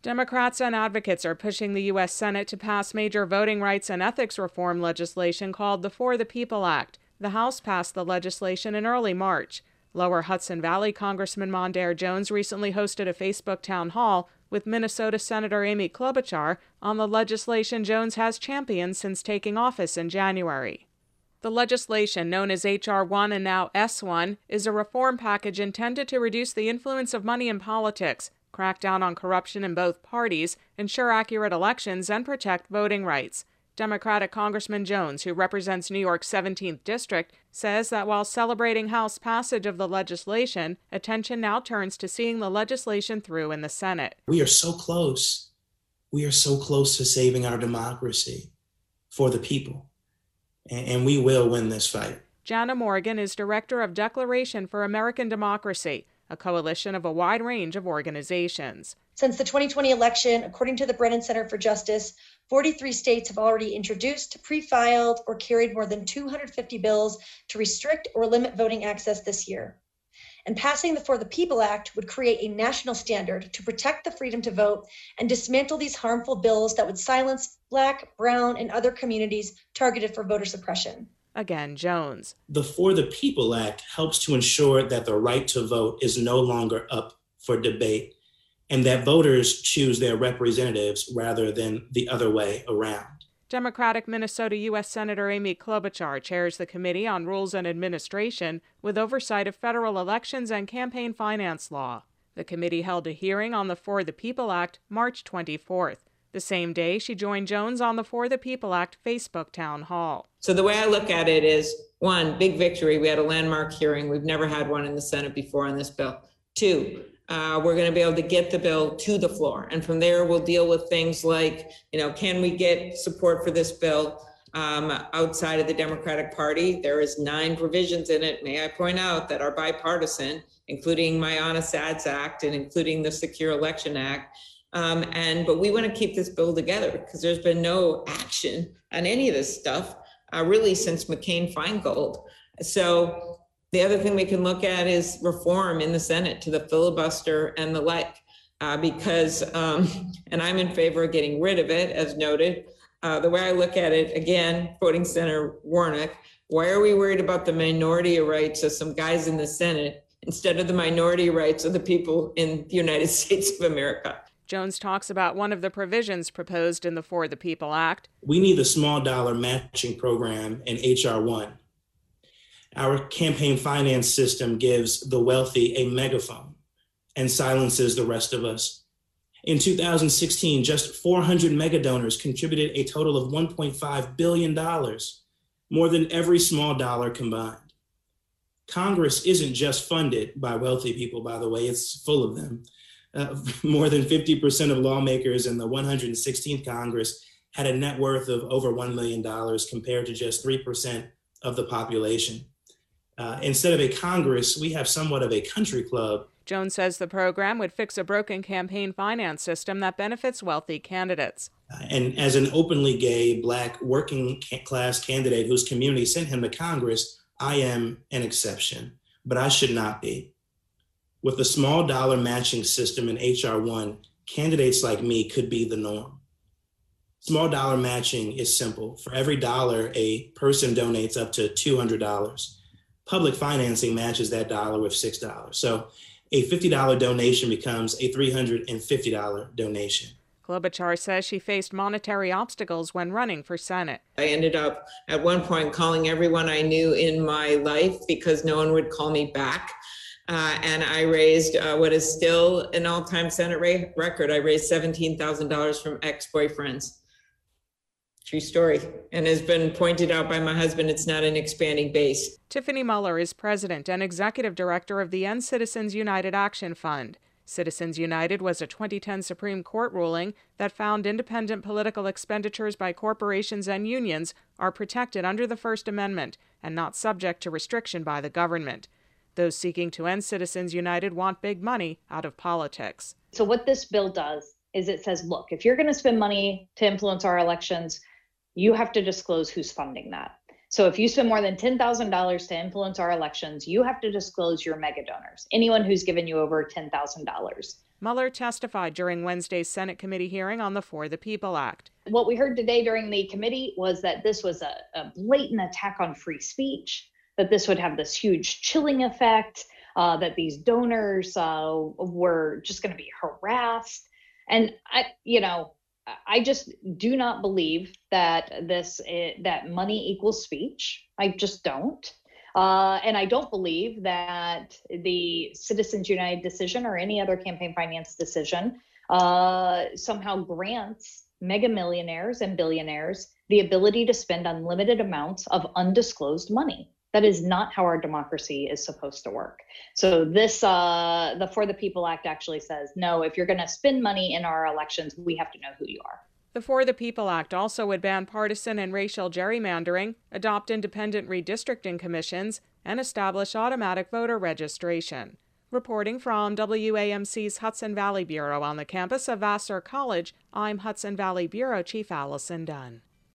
Democrats and advocates are pushing the U.S. Senate to pass major voting rights and ethics reform legislation called the For the People Act. The House passed the legislation in early March. Lower Hudson Valley Congressman Mondaire Jones recently hosted a Facebook town hall with Minnesota Senator Amy Klobuchar on the legislation Jones has championed since taking office in January. The legislation, known as H.R. 1 and now S1, is a reform package intended to reduce the influence of money in politics, crack down on corruption in both parties, ensure accurate elections, and protect voting rights. Democratic Congressman Jones, who represents New York's 17th District, says that while celebrating House passage of the legislation, attention now turns to seeing the legislation through in the Senate. We are so close. We are so close to saving our democracy for the people. And we will win this fight. Jana Morgan is director of Declaration for American Democracy, a coalition of a wide range of organizations. Since the 2020 election, according to the Brennan Center for Justice, 43 states have already introduced, pre-filed, or carried more than 250 bills to restrict or limit voting access this year. And passing the For the People Act would create a national standard to protect the freedom to vote and dismantle these harmful bills that would silence Black, brown, and other communities targeted for voter suppression. Again, Jones. The For the People Act helps to ensure that the right to vote is no longer up for debate and that voters choose their representatives rather than the other way around. Democratic Minnesota U.S. Senator Amy Klobuchar chairs the Committee on Rules and Administration with oversight of federal elections and campaign finance law. The committee held a hearing on the For the People Act March 24th. The same day, she joined Jones on the For the People Act Facebook town hall. So the way I look at it is, one, big victory. We had a landmark hearing. We've never had one in the Senate before on this bill. Two, we're going to be able to get the bill to the floor. And from there, we'll deal with things like, can we get support for this bill outside of the Democratic Party? There is 9 provisions in it, may I point out, that are bipartisan, including my Honest Ads Act and including the Secure Election Act. But we want to keep this bill together because there's been no action on any of this stuff really since McCain-Feingold. So the other thing we can look at is reform in the Senate to the filibuster and the like, because, and I'm in favor of getting rid of it, as noted. The way I look at it, again, Voting Center Warnock, why are we worried about the minority rights of some guys in the Senate instead of the minority rights of the people in the United States of America? Jones talks about one of the provisions proposed in the For the People Act. We need a small dollar matching program in H.R. 1. Our campaign finance system gives the wealthy a megaphone and silences the rest of us. In 2016, just 400 mega donors contributed a total of $1.5 billion, more than every small dollar combined. Congress isn't just funded by wealthy people, by the way, it's full of them. More than 50% of lawmakers in the 116th Congress had a net worth of over $1 million compared to just 3% of the population. Instead of a Congress, we have somewhat of a country club. Jones says the program would fix a broken campaign finance system that benefits wealthy candidates. And as an openly gay, Black, working class candidate whose community sent him to Congress, I am an exception, but I should not be. With the small dollar matching system in H.R. 1, candidates like me could be the norm. Small dollar matching is simple. For every dollar, a person donates up to $200. Public financing matches that dollar with $6. So a $50 donation becomes a $350 donation. Klobuchar says she faced monetary obstacles when running for Senate. I ended up at one point calling everyone I knew in my life because no one would call me back. And I raised what is still an all-time Senate record. I raised $17,000 from ex-boyfriends. True story. And has been pointed out by my husband, it's not an expanding base. Tiffany Muller is president and executive director of the End Citizens United Action Fund. Citizens United was a 2010 Supreme Court ruling that found independent political expenditures by corporations and unions are protected under the First Amendment and not subject to restriction by the government. Those seeking to end Citizens United want big money out of politics. So what this bill does is it says, look, if you're going to spend money to influence our elections, you have to disclose who's funding that. So if you spend more than $10,000 to influence our elections, you have to disclose your mega donors, anyone who's given you over $10,000. Mueller testified during Wednesday's Senate committee hearing on the For the People Act. What we heard today during the committee was that this was a blatant attack on free speech, that this would have this huge chilling effect, that these donors were just going to be harassed. And I just do not believe that that money equals speech. I just don't. And I don't believe that the Citizens United decision or any other campaign finance decision somehow grants mega millionaires and billionaires the ability to spend unlimited amounts of undisclosed money. That is not how our democracy is supposed to work. So this, the For the People Act actually says, no, if you're going to spend money in our elections, we have to know who you are. The For the People Act also would ban partisan and racial gerrymandering, adopt independent redistricting commissions, and establish automatic voter registration. Reporting from WAMC's Hudson Valley Bureau on the campus of Vassar College, I'm Hudson Valley Bureau Chief Allison Dunn.